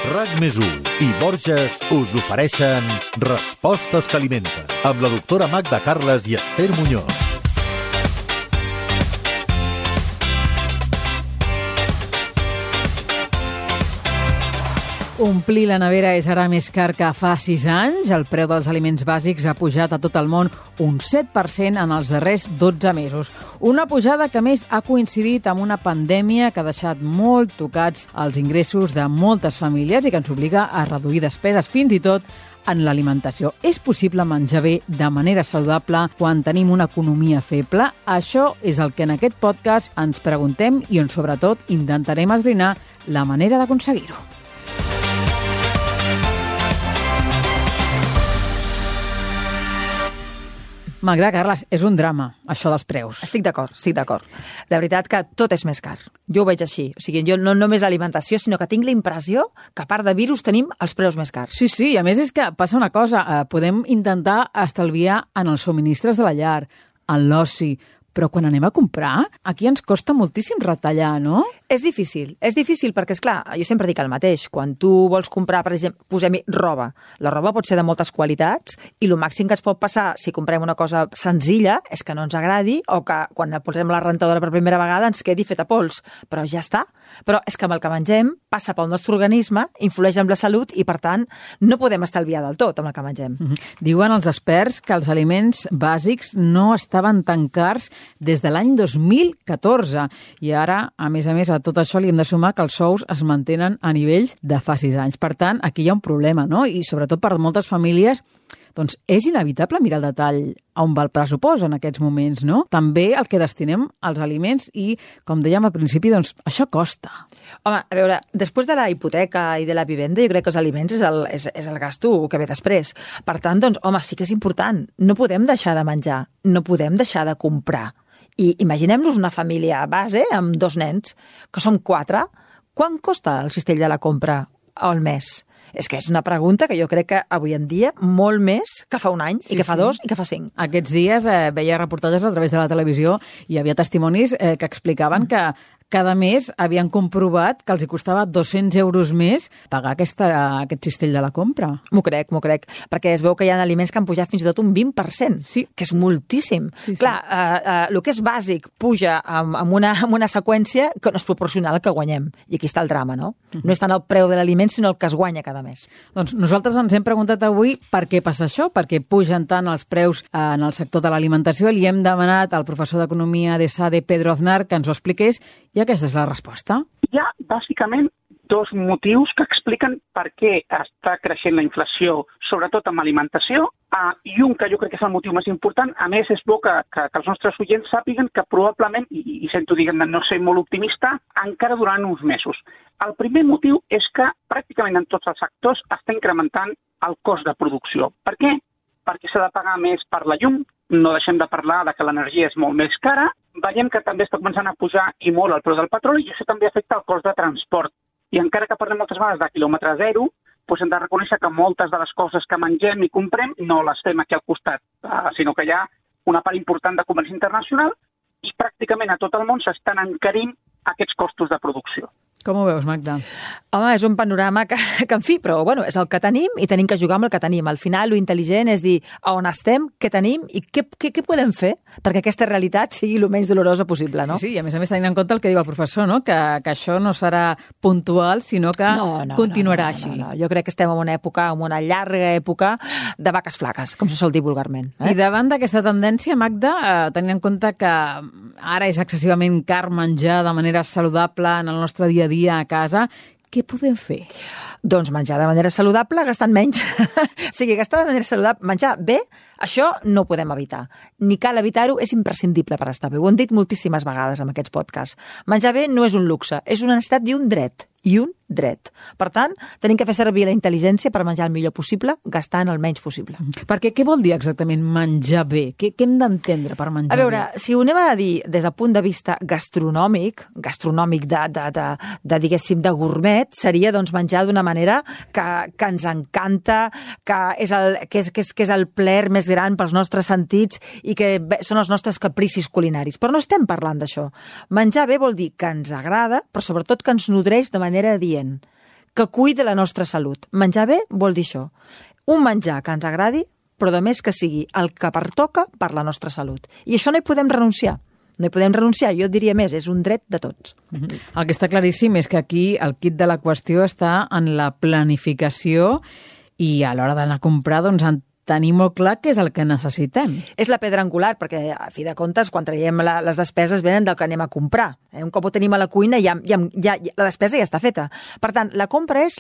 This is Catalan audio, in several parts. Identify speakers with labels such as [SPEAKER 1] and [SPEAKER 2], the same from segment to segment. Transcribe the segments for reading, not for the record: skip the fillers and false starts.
[SPEAKER 1] RAC+1 i Borges us ofereixen Respostes que alimenten, amb la doctora Magda Carles i Esther Muñoz.
[SPEAKER 2] Omplir la nevera és ara més car que fa 6 anys. El preu dels aliments bàsics ha pujat a tot el món un 7% en els darrers 12 mesos. Una pujada que, a més, ha coincidit amb una pandèmia que ha deixat molt tocats els ingressos de moltes famílies i que ens obliga a reduir despeses, fins i tot en l'alimentació. És possible menjar bé de manera saludable quan tenim una economia feble? Això és el que en aquest podcast ens preguntem i on, sobretot, intentarem esbrinar la manera d'aconseguir-ho. Magda Carles, és un drama, això dels preus.
[SPEAKER 3] Estic d'acord. De veritat que tot és més car. Jo ho veig així. O sigui, jo no només l'alimentació, sinó que tinc la impressió que a part de virus tenim els preus més cars.
[SPEAKER 2] Sí, i a més és que passa una cosa, podem intentar estalviar en els subministres de la llar, en l'oci, però quan anem a comprar, aquí ens costa moltíssim retallar, no?
[SPEAKER 3] És difícil perquè, esclar, jo sempre dic el mateix. Quan tu vols comprar, per exemple, posem-hi roba. La roba pot ser de moltes qualitats i el màxim que ens pot passar si comprem una cosa senzilla és que no ens agradi o que quan posem la rentadora per primera vegada ens quedi feta pols. Però ja està. Però és que amb el que mengem passa pel nostre organisme, influeix en la salut i, per tant, no podem estalviar del tot amb el que mengem.
[SPEAKER 2] Diuen els experts que els aliments bàsics no estaven tan cars des de l'any 2014 i ara, a més, a tot això li hem de sumar que els sous es mantenen a nivells de fa 6 anys. Per tant, aquí hi ha un problema, no? I sobretot per moltes famílies, doncs és inevitable mirar el detall a on va el pressupost en aquests moments, no? També el que destinem als aliments i, com dèiem al principi, doncs això costa.
[SPEAKER 3] Home, a veure, després de la hipoteca i de la vivenda, jo crec que els aliments és el gasto que ve després. Per tant, doncs, home, sí que és important. No podem deixar de menjar, no podem deixar de comprar. I imaginem-nos una família base amb 2 nens, que som 4. Quant costa el cistell de la compra al mes? És que és una pregunta que jo crec que avui en dia molt més que fa un any, i que fa 2 i que fa 5.
[SPEAKER 2] Aquests dies veia reportatges a través de la televisió i hi havia testimonis que explicaven que cada mes havien comprovat que els hi costava 200 euros més pagar aquest cistell de la compra.
[SPEAKER 3] M'ho crec, perquè es veu que hi ha aliments que han pujat fins i tot un 20%,
[SPEAKER 2] sí,
[SPEAKER 3] que és moltíssim.
[SPEAKER 2] Sí.
[SPEAKER 3] Clar, el que és bàsic puja amb una seqüència que no és proporcional al que guanyem. I aquí està el drama, no? No és tant el preu de l'aliment, sinó el que es guanya cada mes.
[SPEAKER 2] Doncs nosaltres ens hem preguntat avui per què passa això, per què pugen tant els preus en el sector de l'alimentació. Li hem demanat al professor d'Economia de SADE, Pedro Aznar, que ens ho expliqués, i aquesta és la resposta.
[SPEAKER 4] Hi ha, bàsicament, 2 motius que expliquen per què està creixent la inflació, sobretot amb alimentació, i un que jo crec que és el motiu més important. A més, és bo que els nostres oients sàpiguen que probablement, i sento, diguem-ne, no ser molt optimista, encara durant uns mesos. El primer motiu és que pràcticament en tots els sectors està incrementant el cost de producció. Per què? Perquè s'ha de pagar més per la llum, no deixem de parlar de que l'energia és molt més cara, veiem que també està començant a pujar i molt el preu del petroli i això també afecta el cost de transport. I encara que parlem moltes vegades de quilòmetre zero, doncs hem de reconèixer que moltes de les coses que mengem i comprem no les fem aquí al costat, sinó que hi ha una part important de comerç internacional i pràcticament a tot el món s'estan encarint aquests costos de producció.
[SPEAKER 2] Com ho veus, Magda?
[SPEAKER 3] Home, és un panorama que en fi, però bueno, és el que tenim i tenim que jugar amb el que tenim. Al final, lo intel·ligent és dir a on estem, què tenim i què podem fer perquè aquesta realitat sigui el menys dolorosa possible, no?
[SPEAKER 2] Sí, i a més tenint en compte el que diu el professor, no? Que això no serà puntual, sinó que continuarà així.
[SPEAKER 3] No. Jo crec que estem en una llarga època de vaques flaques, com se sol dir vulgarment.
[SPEAKER 2] I davant d'aquesta tendència, Magda, tenint en compte que ara és excessivament car menjar de manera saludable en el nostre dia a dia a casa, què podem fer?
[SPEAKER 3] Doncs menjar de manera saludable gastant menys. O sigui, gastar de manera saludable, menjar bé, això no ho podem evitar. Ni cal evitar-ho, és imprescindible per estar bé. Ho hem dit moltíssimes vegades en aquests podcasts. Menjar bé no és un luxe, és una necessitat i un dret. Per tant, tenim que fer servir la intel·ligència per menjar el millor possible, gastant el menys possible.
[SPEAKER 2] Perquè què vol dir exactament menjar bé? Què hem d'entendre per menjar bé?
[SPEAKER 3] A veure, si ho anem a dir des del punt de vista gastronòmic diguéssim, de gourmet, seria doncs menjar d'una manera que ens encanta, que és el plaer més gran pels nostres sentits i que són els nostres capricis culinaris. Però no estem parlant d'això. Menjar bé vol dir que ens agrada, però sobretot que ens nodreix de manera adient, que cuidi la nostra salut. Menjar bé vol dir això. Un menjar que ens agradi, però a més que sigui el que pertoca per la nostra salut. I això no hi podem renunciar. No hi podem renunciar, jo diria més, és un dret de tots.
[SPEAKER 2] El que està claríssim és que aquí el quid de la qüestió està en la planificació i a l'hora d'anar a comprar, doncs, en tenir molt clar què és el que necessitem.
[SPEAKER 3] És la pedra angular, perquè, a fi de comptes, quan traiem les despeses venen del que anem a comprar. Un cop ho tenim a la cuina, ja la despesa ja està feta. Per tant, la compra és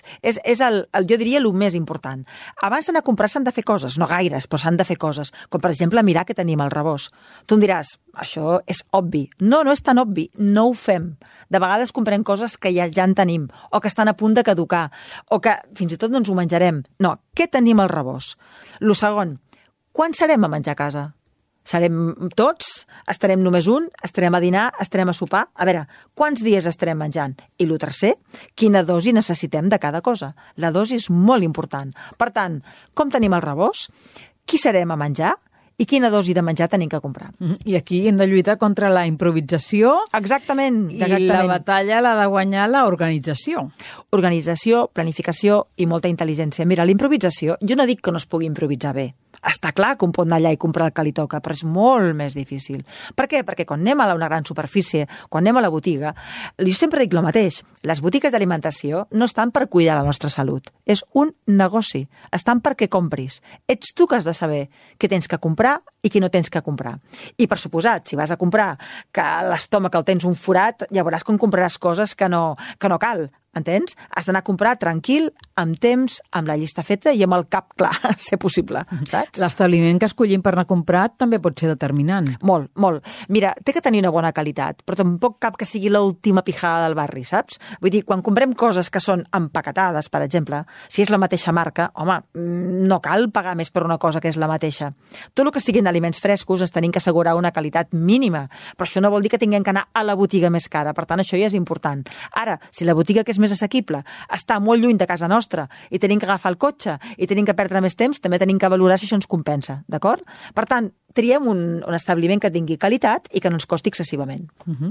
[SPEAKER 3] jo diria, el més important. Abans d'anar a comprar s'han de fer coses, no gaires, però s'han de fer coses, com per exemple mirar què tenim al rebost. Tu em diràs, això és obvi. No, no és tan obvi, no ho fem. De vegades comprem coses que ja en tenim, o que estan a punt de caducar, o que fins i tot no ens ho menjarem. No, què tenim al rebost? Lo segon, quan serem a menjar a casa? Serem tots? Estarem només un? Estarem a dinar? Estarem a sopar? A veure, quants dies estarem menjant? I lo tercer, quina dosi necessitem de cada cosa? La dosi és molt important. Per tant, com tenim el rebost? Qui serem a menjar? I quina dosi de menjar tenim que comprar?
[SPEAKER 2] I aquí hem de lluitar contra la improvisació.
[SPEAKER 3] Exactament.
[SPEAKER 2] I la batalla l'ha de guanyar l'organització.
[SPEAKER 3] Organització, planificació i molta intel·ligència. Mira, l'improvisació, jo no dic que no es pugui improvisar bé. Està clar que un pot anar allà i comprar el que li toca, però és molt més difícil. Per què? Perquè quan anem a una gran superfície, quan anem a la botiga, jo sempre dic el mateix, les botigues d'alimentació no estan per cuidar la nostra salut, és un negoci, estan perquè compris. Ets tu que has de saber què tens que comprar i què no tens que comprar. I per suposat, si vas a comprar que l'estómac el tens un forat, ja veuràs com compraràs coses que no cal. Entens? Has d'anar a comprar tranquil, amb temps, amb la llista feta i amb el cap clar, si possible, saps?
[SPEAKER 2] L'establiment que escollim per anar a comprar també pot ser determinant.
[SPEAKER 3] Molt, molt. Mira, té que tenir una bona qualitat, però tampoc cap que sigui l'última pijada del barri, saps? Vull dir, quan comprem coses que són empaquetades, per exemple, si és la mateixa marca, home, no cal pagar més per una cosa que és la mateixa. Tot el que siguin aliments frescos ens tenim que assegurar una qualitat mínima, però això no vol dir que tinguem que anar a la botiga més cara, per tant, això ja és important. Ara, si la botiga que és més assequible està molt lluny de casa nostra i tenim que agafar el cotxe i tenim que perdre més temps, també tenim que valorar si això ens compensa, d'acord? Per tant, triem un establiment que tingui qualitat i que no ens costi excessivament.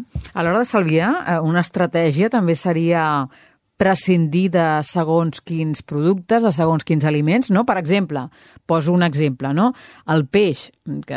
[SPEAKER 2] A l'hora d'estalviar, una estratègia també seria prescindir de segons quins productes, de segons quins aliments, no? Per exemple, poso un exemple, no? El peix, que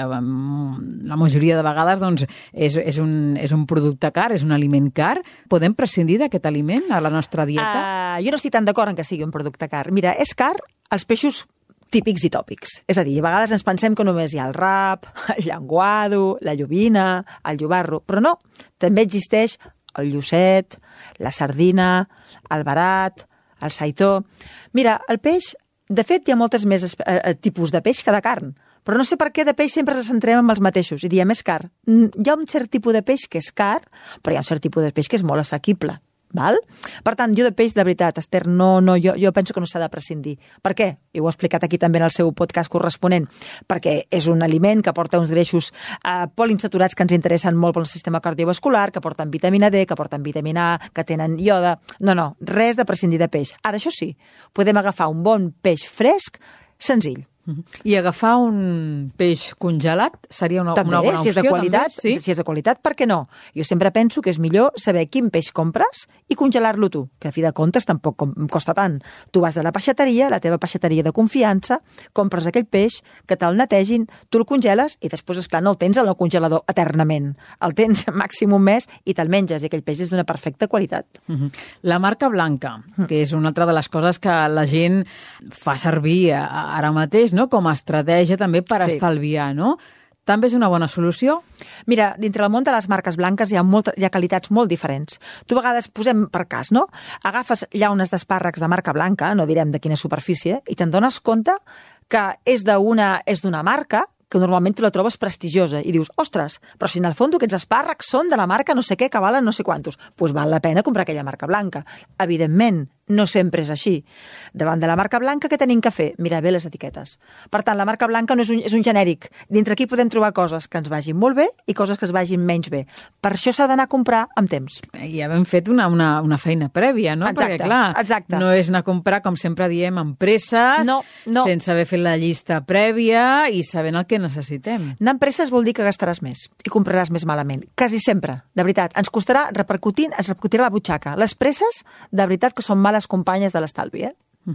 [SPEAKER 2] la majoria de vegades doncs, és un producte car, és un aliment car. Podem prescindir d'aquest aliment a la nostra dieta?
[SPEAKER 3] Jo no estic tan d'acord en que sigui un producte car. Mira, és car els peixos típics i tòpics. És a dir, a vegades ens pensem que només hi ha el rap, el llenguado, la llobina, el llobarro, però no, també existeix el llucet, la sardina, el verat, el seitó. Mira, el peix, de fet, hi ha moltes més tipus de peix que de carn, però no sé per què de peix sempre ens centrem en els mateixos i diem és car. Hi ha un cert tipus de peix que és car, però hi ha un cert tipus de peix que és molt assequible. Val? Per tant, jo de peix, de veritat, Esther, jo penso que no s'ha de prescindir. Per què? I ho he explicat aquí també en el seu podcast corresponent. Perquè és un aliment que porta uns greixos poliinsaturats que ens interessen molt pel sistema cardiovascular, que porten vitamina D, que porten vitamina A, que tenen ioda. No, res de prescindir de peix. Ara, això sí, podem agafar un bon peix fresc, senzill.
[SPEAKER 2] I agafar un peix congelat seria una bona opció?
[SPEAKER 3] Si és de qualitat,
[SPEAKER 2] també, sí?
[SPEAKER 3] Si és de qualitat, per què no? Jo sempre penso que és millor saber quin peix compres i congelar-lo tu, que a fi de comptes tampoc costa tant. Tu vas a la peixateria, la teva peixateria de confiança, compres aquell peix, que te'l netegin, tu el congeles i després, esclar, no el tens al congelador eternament. El tens màxim un mes i te'l menges i aquell peix és d'una perfecta qualitat.
[SPEAKER 2] La marca blanca, que és una altra de les coses que la gent fa servir ara mateix, no? Com a estratègia també per estalviar, no? També és una bona solució?
[SPEAKER 3] Mira, dintre el món de les marques blanques hi ha qualitats molt diferents. Tu a vegades, posem per cas, no? Agafes llaunes d'espàrrecs de marca blanca, no direm de quina superfície, i te'n dones compte que és d'una marca que normalment tu la trobes prestigiosa i dius, ostres, però si en el fons aquests espàrrecs són de la marca no sé què que valen no sé quantos, doncs val la pena comprar aquella marca blanca. Evidentment, no sempre és així. Davant de la marca blanca, què tenim que fer? Mirar bé les etiquetes. Per tant, la marca blanca no és un genèric. Dintre aquí podem trobar coses que ens vagin molt bé i coses que es vagin menys bé. Per això s'ha d'anar a comprar amb temps.
[SPEAKER 2] Ja hem fet una feina prèvia, no?
[SPEAKER 3] Exacte,
[SPEAKER 2] perquè, clar, no és anar a comprar, com sempre diem, amb presses, sense haver fet la llista prèvia i sabent el que necessitem.
[SPEAKER 3] Anar amb presses vol dir que gastaràs més i compraràs més malament. Quasi sempre, de veritat. Ens costarà ens repercutirà a la butxaca. Les presses, de veritat, que són males les companyes de l'estalvi,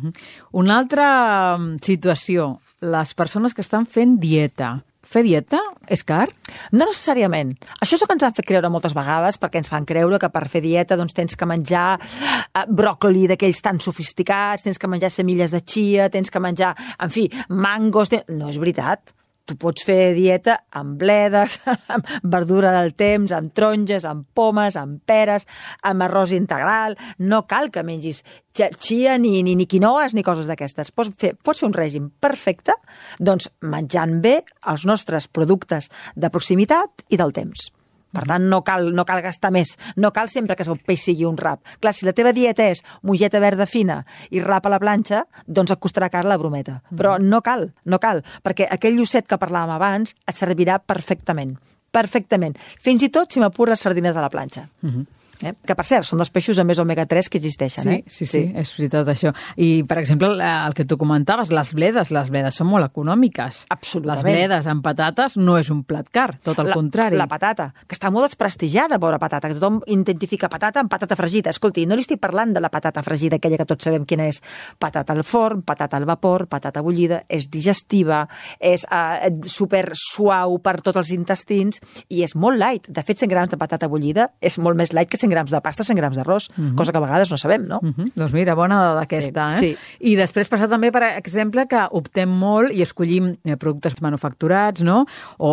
[SPEAKER 2] Una altra situació, les persones que estan fent dieta. Fer dieta és car?
[SPEAKER 3] No necessàriament. Això és el que ens han fet creure moltes vegades, perquè ens fan creure que per fer dieta doncs, tens que menjar bròcoli d'aquells tan sofisticats, tens que menjar semilles de chia, tens que menjar, en fi, mangos... No és veritat. Tu pots fer dieta amb bledes, amb verdura del temps, amb taronges, amb pomes, amb peres, amb arròs integral. No cal que mengis chia ni quinoes ni coses d'aquestes. Pots fer un règim perfecte doncs, menjant bé els nostres productes de proximitat i del temps. Per tant, no cal gastar més. No cal sempre que el peix sigui un rap. Clar, si la teva dieta és mongeta verda fina i rap a la planxa, doncs et costarà car la brometa. Però no cal, perquè aquell llucet que parlàvem abans et servirà perfectament. Perfectament. Fins i tot si m'apures les sardines a la planxa. Que, per cert, són dels peixos amb més omega-3 que existeixen.
[SPEAKER 2] Sí, és veritat això. I, per exemple, el que tu comentaves, les bledes són molt econòmiques.
[SPEAKER 3] Absolutament.
[SPEAKER 2] Les bledes amb patates no és un plat car, tot el contrari.
[SPEAKER 3] La patata, que està molt desprestigiada, pobra patata, que tothom identifica patata amb patata fregida. Escolti, no li estic parlant de la patata fregida, aquella que tots sabem quina és. Patata al forn, patata al vapor, patata bullida, és digestiva, és super suau per tots els intestins i és molt light. De fet, 100 grams de patata bullida és molt més light que 100 grams de pasta, 100 grams d'arròs, cosa que a vegades no sabem, no?
[SPEAKER 2] Doncs mira, bona dada aquesta,
[SPEAKER 3] Sí.
[SPEAKER 2] I després passar també, per exemple, que optem molt i escollim productes manufacturats, no?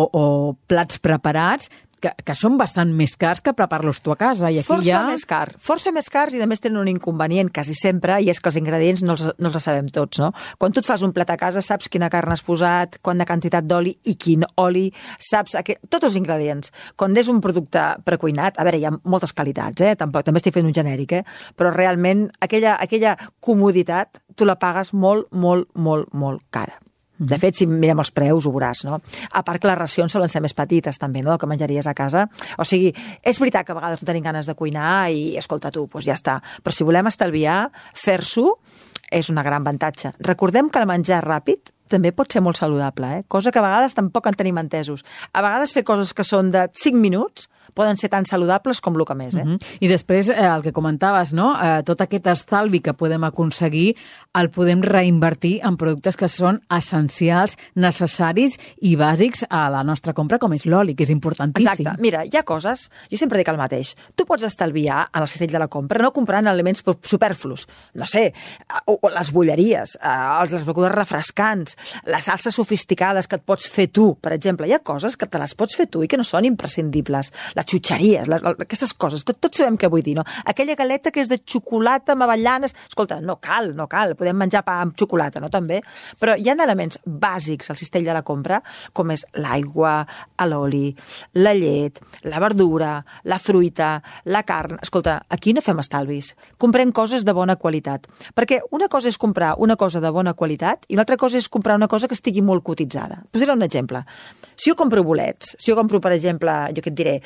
[SPEAKER 2] O plats preparats, que són bastant més cars que preparar-los tu a casa. I aquí
[SPEAKER 3] Força més cars i a més tenen un inconvenient quasi sempre i és que els ingredients no els sabem tots, no? Quan tu et fas un plat a casa saps quina carn has posat, quanta quantitat d'oli i quin oli, saps tots els ingredients. Quan és un producte precuinat, a veure, hi ha moltes qualitats, també estic fent un genèric, però realment aquella comoditat tu la pagues molt, molt, molt, molt cara. De fet, si mirem els preus, ho veuràs, no? A part que les racions solen ser més petites, també, no?, del que menjaries a casa. O sigui, és veritat que a vegades no tenim ganes de cuinar i, escolta tu, doncs ja està. Però si volem estalviar, fer-s'ho és un gran avantatge. Recordem que el menjar ràpid també pot ser molt saludable, cosa que a vegades tampoc en tenim entesos. A vegades fer coses que són de 5 minuts poden ser tan saludables com el que més.
[SPEAKER 2] I després, el que comentaves, no? Tot aquest estalvi que podem aconseguir el podem reinvertir en productes que són essencials, necessaris i bàsics a la nostra compra, com és l'oli, que és importantíssim.
[SPEAKER 3] Exacte. Mira, hi ha coses, jo sempre dic el mateix, tu pots estalviar en el cistell de la compra no comprant aliments superflus, no sé, les bolleries, les begudes refrescants, les salses sofisticades que et pots fer tu, per exemple. Hi ha coses que te les pots fer tu i que no són imprescindibles. Les xutxeries, aquestes coses, tots sabem què vull dir, no? Aquella galeta que és de xocolata amb avellanes, escolta, no cal, podem menjar pa amb xocolata, no, també? Però hi ha elements bàsics al cistell de la compra, com és l'aigua, l'oli, la llet, la verdura, la fruita, la carn. Escolta, aquí no fem estalvis, comprem coses de bona qualitat, perquè una cosa és comprar una cosa de bona qualitat i l'altra cosa és comprar una cosa que estigui molt cotitzada. Posaré un exemple. Si jo compro bolets, per exemple, jo què et diré,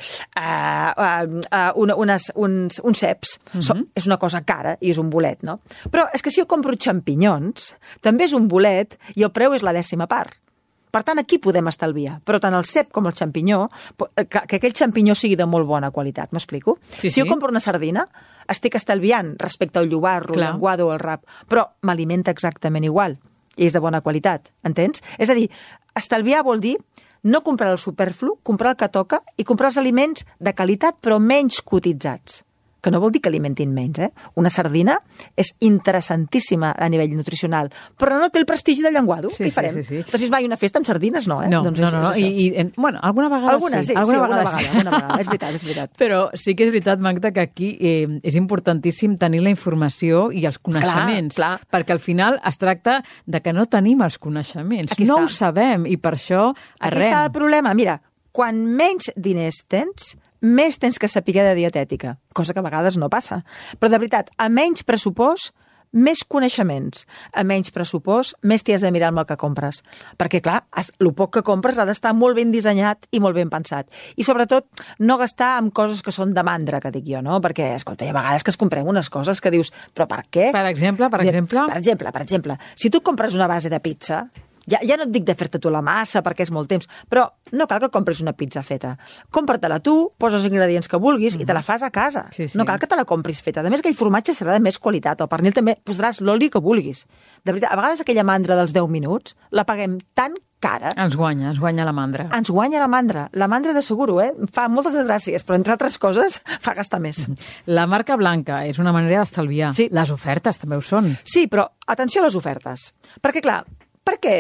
[SPEAKER 3] uns ceps, és una cosa cara i és un bolet, no? Però és que si jo compro xampinyons, també és un bolet i el preu és la 10ª part. Per tant, aquí podem estalviar. Però tant el cep com el xampinyó, que aquell xampinyó sigui de molt bona qualitat, m'explico?
[SPEAKER 2] Sí.
[SPEAKER 3] Si jo compro una sardina, estic estalviant respecte al llobarro, l'enguado o el rap, però m'alimenta exactament igual i és de bona qualitat, entens? És a dir, estalviar vol dir no comprar el superflu, comprar el que toca i comprar els aliments de qualitat però menys cotitzats. Que no vol dir que alimentin menys, Una sardina és interessantíssima a nivell nutricional, però no té el prestigi del llenguado. Què hi farem?
[SPEAKER 2] Sí.
[SPEAKER 3] Doncs mai una festa amb sardines, no,
[SPEAKER 2] No,
[SPEAKER 3] doncs
[SPEAKER 2] no. Bueno, alguna vegada sí. Alguna vegada.
[SPEAKER 3] És veritat.
[SPEAKER 2] Però sí que és veritat, Magda, que aquí és importantíssim tenir la informació i els coneixements.
[SPEAKER 3] Clar.
[SPEAKER 2] Perquè al final es tracta de que no tenim els coneixements.
[SPEAKER 3] Aquí
[SPEAKER 2] no
[SPEAKER 3] està.
[SPEAKER 2] Ho sabem i per això
[SPEAKER 3] Aquí està el problema. Mira, quan menys diners tens, més tens que saber de dietètica, cosa que a vegades no passa. Però de veritat, a menys pressupost, més coneixements. A menys pressupost, més t'hi has de mirar amb el que compres. Perquè, clar, el poc que compres ha d'estar molt ben dissenyat i molt ben pensat. I, sobretot, no gastar en coses que són de mandra, que dic jo, no? Perquè, escolta, hi ha vegades que es comprem unes coses que dius, però per què?
[SPEAKER 2] Per exemple?
[SPEAKER 3] Per exemple, si tu compres una base de pizza, Ja no et dic de fer-te tu la massa perquè és molt temps, però no cal que compris una pizza feta. Compra-te-la tu, poses els ingredients que vulguis i te la fas a casa.
[SPEAKER 2] Sí.
[SPEAKER 3] No cal que te la compris feta. A més, aquell formatge serà de més qualitat. El pernil també posaràs l'oli que vulguis. De veritat, a vegades aquella mandra dels 10 minuts la paguem tan cara.
[SPEAKER 2] Ens guanya la mandra.
[SPEAKER 3] Ens guanya la mandra. La mandra de seguro, fa moltes gràcies, però entre altres coses fa gastar més.
[SPEAKER 2] La marca blanca és una manera d'estalviar.
[SPEAKER 3] Sí.
[SPEAKER 2] Les ofertes també ho són.
[SPEAKER 3] Sí, però atenció a les ofertes. Perquè, clar, per què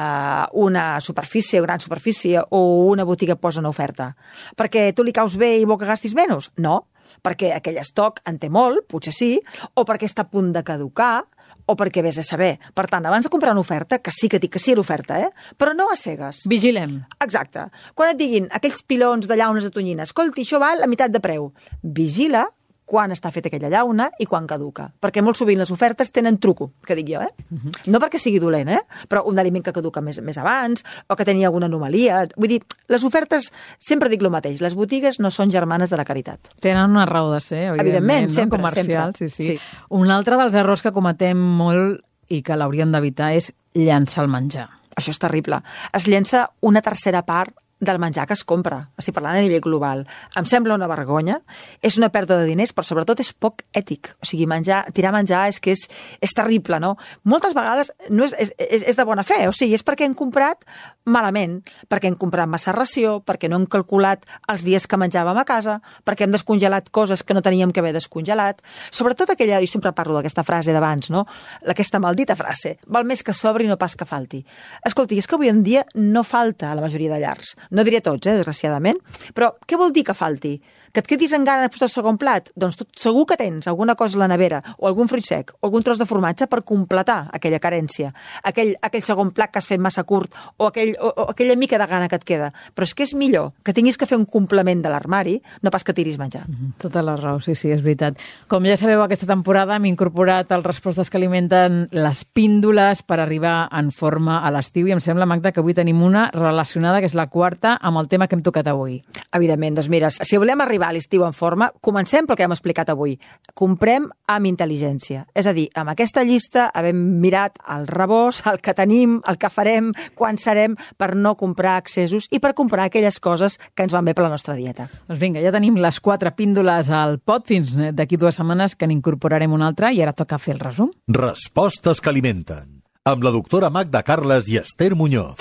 [SPEAKER 3] una superfície, gran superfície o una botiga posa una oferta? Perquè tu li caus bé i vol que gastis menys? No, perquè aquell estoc en té molt, potser sí, o perquè està a punt de caducar, o perquè vés a saber. Per tant, abans de comprar una oferta, que sí que dic que sí era oferta, però no a cegues.
[SPEAKER 2] Vigilem.
[SPEAKER 3] Exacte. Quan et diguin aquells pilons de llaunes de tonyina, escolti, això val a meitat de preu. Vigila quan està feta aquella llauna i quan caduca. Perquè molt sovint les ofertes tenen truco, que dic jo, No perquè sigui dolent, però un aliment que caduca més abans o que tenia alguna anomalia. Vull dir, les ofertes, sempre dic el mateix, les botigues no són germanes de la caritat.
[SPEAKER 2] Tenen una raó de ser,
[SPEAKER 3] evidentment,
[SPEAKER 2] no?
[SPEAKER 3] sempre,
[SPEAKER 2] Comercial,
[SPEAKER 3] sempre.
[SPEAKER 2] Sí. Un altre dels errors que cometem molt i que l'hauríem d'evitar és llançar el menjar.
[SPEAKER 3] Això és terrible. Es llença una tercera part del menjar que es compra. Estic parlant a nivell global. Em sembla una vergonya, és una pèrdua de diners, però sobretot és poc ètic. O sigui, tirar menjar és terrible, no? Moltes vegades no és de bona fe, o sigui, és perquè hem comprat malament, perquè hem comprat massa ració, perquè no hem calculat els dies que menjàvem a casa, perquè hem descongelat coses que no teníem que haver descongelat. Sobretot aquella, jo sempre parlo d'aquesta frase d'abans, no? Aquesta maldita frase, val més que sobri i no pas que falti. Escolti, és que avui en dia no falta a la majoria de llars. No diré tots, desgraciadament, però què vol dir que falti? Que et quedis en gana de posar el segon plat? Doncs segur que tens alguna cosa a la nevera, o algun fruit sec, o algun tros de formatge per completar aquella carència, aquell segon plat que has fet massa curt, o aquella mica de gana que et queda. Però és que és millor que tinguis que fer un complement de l'armari, no pas que tiris menjar.
[SPEAKER 2] Tota la raó, sí, és veritat. Com ja sabeu, aquesta temporada hem incorporat als respostes que alimenten les píndoles per arribar en forma a l'estiu, i em sembla, Magda, que avui tenim una relacionada, que és la quarta, amb el tema que hem tocat avui.
[SPEAKER 3] Evidentment, doncs mira, si volem arribar a l'estiu en forma, comencem pel que hem explicat avui. Comprem amb intel·ligència. És a dir, amb aquesta llista havem mirat el rebost, el que tenim, el que farem, quan serem, per no comprar excessos i per comprar aquelles coses que ens van bé per la nostra dieta.
[SPEAKER 2] Doncs vinga, ja tenim les 4 píndoles al pot, fins d'aquí 2 setmanes que n'incorporarem una altra, i ara toca fer el resum.
[SPEAKER 1] Respostes que alimenten. Amb la doctora Magda Carles i Esther Muñoz.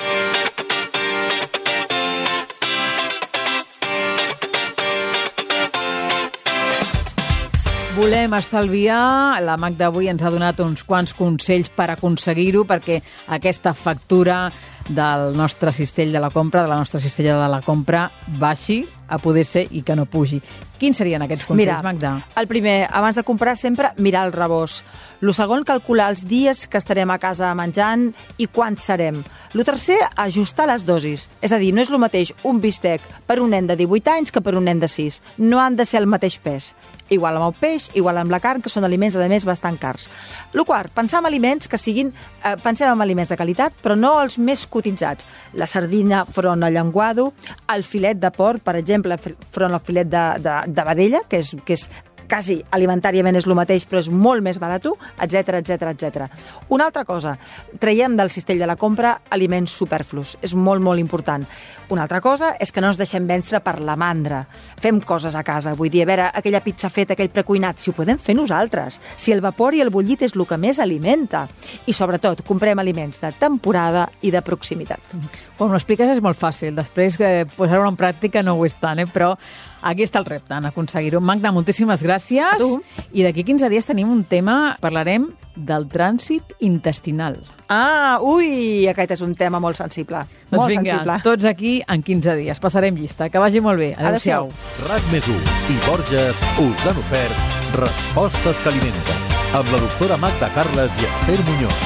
[SPEAKER 2] Volem estalviar. La Magda avui ens ha donat uns quants consells per aconseguir-ho, perquè aquesta factura del nostre cistell de la compra, de la nostra cistella de la compra, baixi, a poder ser, i que no pugi. Quins serien aquests consells, Magda?
[SPEAKER 3] El primer, abans de comprar, sempre mirar el rebost. El segon, calcular els dies que estarem a casa menjant i quan serem. El tercer, ajustar les dosis. És a dir, no és el mateix un bistec per un nen de 18 anys que per un nen de 6. No han de ser el mateix pes. Igual amb el peix, igual amb la carn, que són aliments, a més, bastant cars. El quart, pensar en aliments que siguin... pensem en aliments de qualitat, però no els més cotitzats. La sardina front al llenguado, el filet de porc, per exemple, front al filet de vedella, que és quasi alimentàriament és el mateix, però és molt més barat, etc. Una altra cosa, traiem del cistell de la compra aliments superflus. És molt, molt important. Una altra cosa és que no ens deixem vèncer per la mandra. Fem coses a casa. Vull dir, a veure, aquella pizza feta, aquell precuinat, si ho podem fer nosaltres. Si el vapor i el bullit és el que més alimenta. I, sobretot, comprem aliments de temporada i de proximitat.
[SPEAKER 2] Quan ho expliques és molt fàcil. Després, posar-ho en pràctica no ho és tant, però aquí està el repte, en aconseguir-ho. Magda, moltíssimes gràcies.
[SPEAKER 3] A tu.
[SPEAKER 2] I d'aquí 15 dies tenim un tema, parlarem del trànsit intestinal.
[SPEAKER 3] Aquest és un tema molt sensible.
[SPEAKER 2] Doncs vinga, tots aquí en 15 dies. Passarem llista. Que vagi molt bé. Adéu-siau.
[SPEAKER 1] RAC+1 i Borges us han ofert Respostes que alimenten, amb la doctora Magda Carles i Esther Muñoz.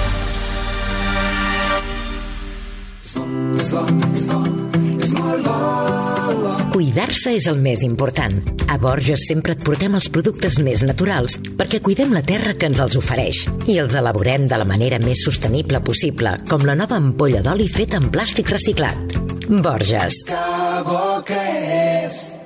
[SPEAKER 5] Cuidar-se és el més important. A Borges sempre et portem els productes més naturals perquè cuidem la terra que ens els ofereix i els elaborem de la manera més sostenible possible, com la nova ampolla d'oli feta en plàstic reciclat. Borges.
[SPEAKER 6] Que bo que és